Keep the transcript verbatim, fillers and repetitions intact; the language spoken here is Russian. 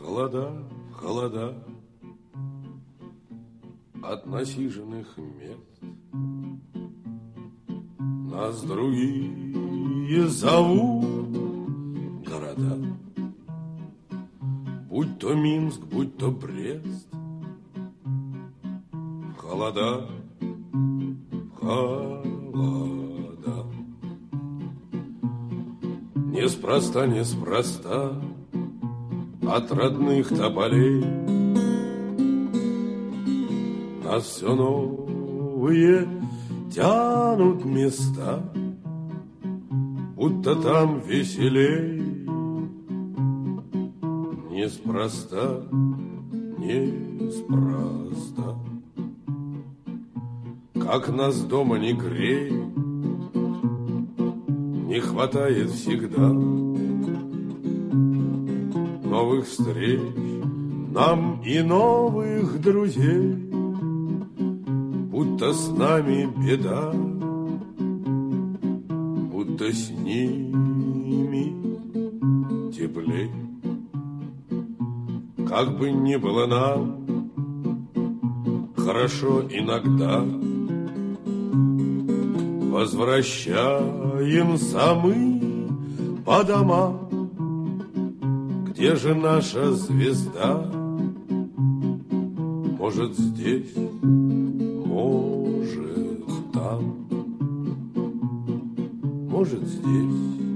холода, холода от насиженных мест. Нас другие зовут города, будь то Минск, будь то Брест. Холода, холода. Неспроста, неспроста от родных тополей нас все новые тянут места, будто там веселей. Неспроста, неспроста. Как нас дома не греет, не хватает всегда новых встреч нам и новых друзей, будто с нами беда, будто с ними теплей. Как бы ни было нам хорошо иногда, возвращаемся мы по домам. Где же наша звезда? Может, здесь, может, там, может, здесь.